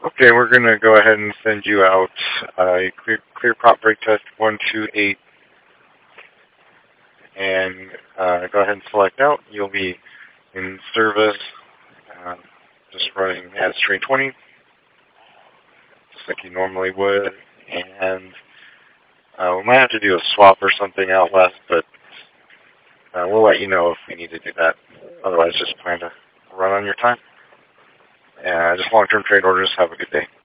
Okay, we're going to go ahead and send you out a clear prop brake test 128, and go ahead and select out. You'll be in service, uh, just running at straight 20, just like you normally would, and we might have to do a swap or something out west, but we'll let you know if we need to do that. Otherwise, just plan to run on your time. Just long-term trade orders. Have a good day.